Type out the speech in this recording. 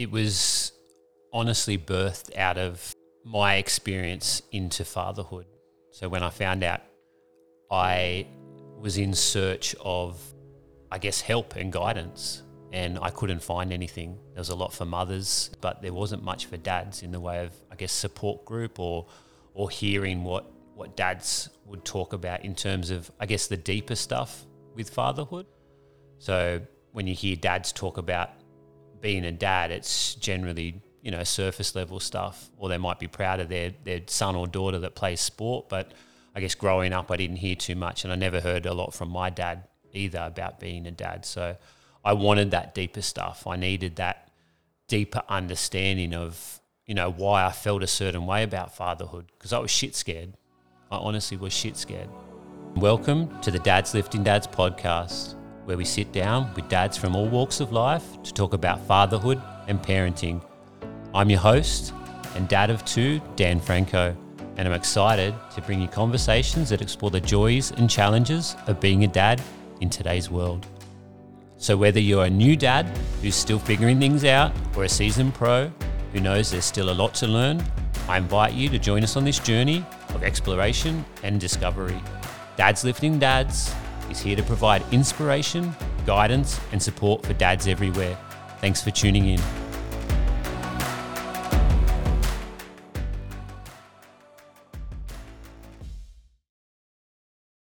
It was honestly birthed out of my experience into fatherhood. So when I found out, I was in search of, I guess, help and guidance, and I couldn't find anything. There was a lot for mothers, but there wasn't much for dads in the way of, I guess, support group or hearing what dads would talk about in terms of, I guess, the deeper stuff with fatherhood. So when you hear dads talk about being a dad, it's generally, surface level stuff, or they might be proud of their son or daughter that plays sport. But I guess growing up, I didn't hear too much, and I never heard a lot from my dad either about being a dad. So I wanted that deeper stuff. I needed that deeper understanding of, why I felt a certain way about fatherhood, because I was shit scared. I honestly was shit scared. Welcome to the Dads Lifting Dads podcast, where we sit down with dads from all walks of life to talk about fatherhood and parenting. I'm your host and dad of two, Dan Franco, and I'm excited to bring you conversations that explore the joys and challenges of being a dad in today's world. So whether you're a new dad who's still figuring things out, or a seasoned pro who knows there's still a lot to learn, I invite you to join us on this journey of exploration and discovery. Dads Lifting Dads is here to provide inspiration, guidance, and support for dads everywhere. Thanks for tuning in.